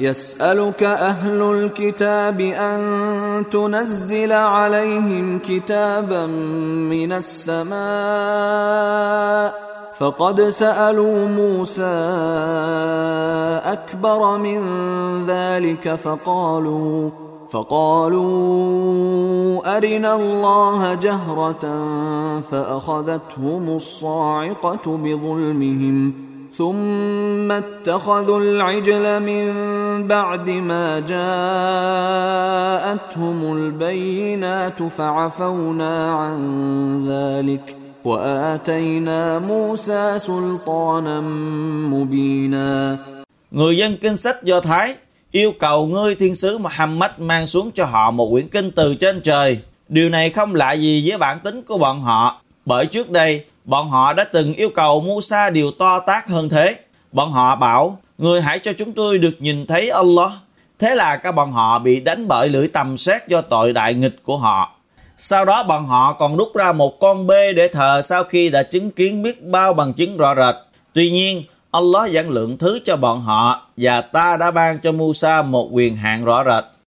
يسألك أهل الكتاب أن تنزل عليهم كتابا من السماء فقد سألوا موسى أكبر من ذلك فقالوا أرنا الله جهرة فأخذتهم الصاعقة بظلمهم ثم اتخذوا العجل من بعد ما جاءتهم البينات فعفونا عن ذلك وآتينا موسى سلطانا مبينا. Người dân kinh sách Do Thái yêu cầu ngươi thiên sứ Muhammad mang xuống cho họ một quyển kinh từ trên trời. Điều này không lạ gì với bản tính của bọn họ, bởi trước đây bọn họ đã từng yêu cầu Musa điều to tát hơn thế. Bọn họ bảo, ngươi hãy cho chúng tôi được nhìn thấy Allah. Thế là các bọn họ bị đánh bởi lưỡi tầm xét do tội đại nghịch của họ. Sau đó bọn họ còn đúc ra một con bê để thờ sau khi đã chứng kiến biết bao bằng chứng rõ rệt. Tuy nhiên, Allah giảng lượng thứ cho bọn họ và ta đã ban cho Musa một quyền hạn rõ rệt.